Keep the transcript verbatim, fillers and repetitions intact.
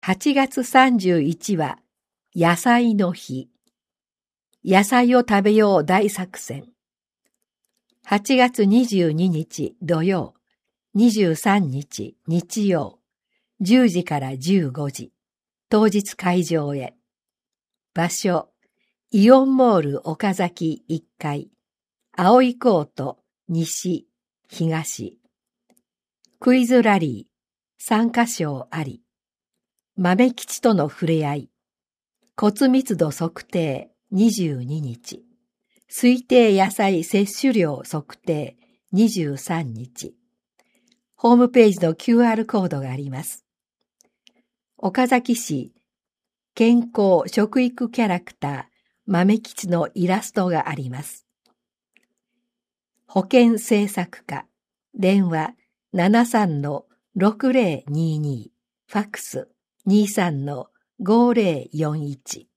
はちがつさんじゅういちは野菜の日。野菜を食べよう大作戦。はちがつにじゅうににち土曜、にじゅうさんにち日曜、じゅうじからじゅうごじ、当日会場へ。場所、イオンモール岡崎いっかい、青いコート西、東。クイズラリー、参加賞あり。豆吉との触れ合い。骨密度測定にじゅうににち。推定野菜摂取量測定にじゅうさんにち。ホームページの キューアール コードがあります。岡崎市健康食育キャラクター豆吉のイラストがあります。保険製作課、電話 ななさんのろくぜろにに、ファックス にじゅうさんのごぜろよんいち。